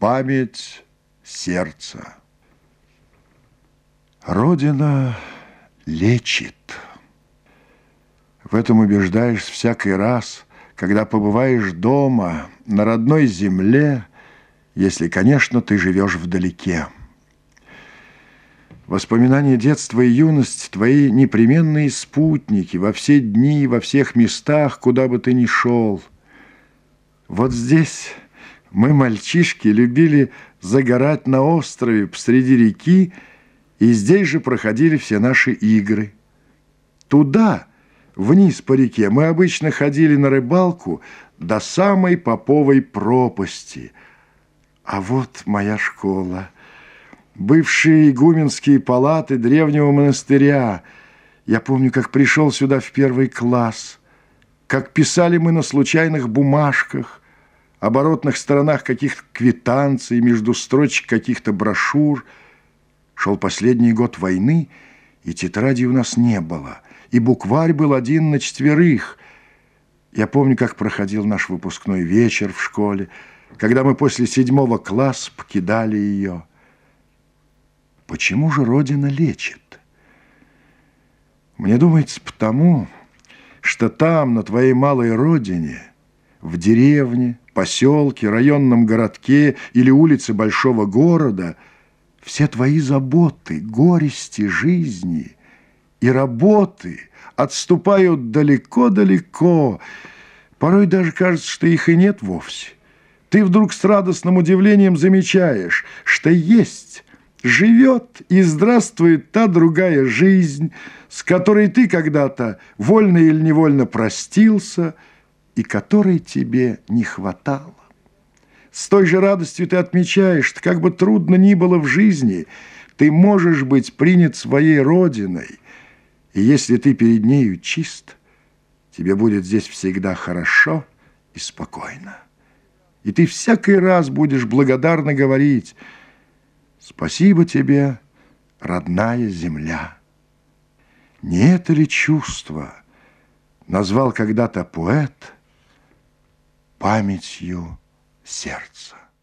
Память сердца. Родина лечит. В этом убеждаешься всякий раз, когда побываешь дома, на родной земле, если, конечно, ты живешь вдалеке. Воспоминания детства и юность – твои непременные спутники во все дни, во всех местах, куда бы ты ни шел. Вот здесь мы, мальчишки, любили загорать на острове посреди реки, и здесь же проходили все наши игры. Туда, вниз по реке, мы обычно ходили на рыбалку до самой Поповой пропасти. А вот моя школа. Бывшие игуменские палаты древнего монастыря. Я помню, как пришел сюда в первый класс, как писали мы на случайных бумажках, оборотных сторонах каких-то квитанций, между строчек каких-то брошюр. Шел последний год войны, и тетрадей у нас не было, и букварь был 1 на 4. Я помню, как проходил наш выпускной вечер в школе, когда мы после 7 класса покидали ее. Почему же Родина лечит? Мне думается, потому, что там, на твоей малой родине, в деревне, поселке, районном городке или улице большого города, все твои заботы, горести жизни и работы отступают далеко-далеко. Порой даже кажется, что их и нет вовсе. Ты вдруг с радостным удивлением замечаешь, что есть, живет и здравствует та другая жизнь, с которой ты когда-то вольно или невольно простился и которой тебе не хватало. С той же радостью ты отмечаешь, что как бы трудно ни было в жизни, ты можешь быть принят своей родиной, и если ты перед нею чист, тебе будет здесь всегда хорошо и спокойно. И ты всякий раз будешь благодарно говорить: «Спасибо тебе, родная земля». Не это ли чувство назвал когда-то поэт памятью сердца?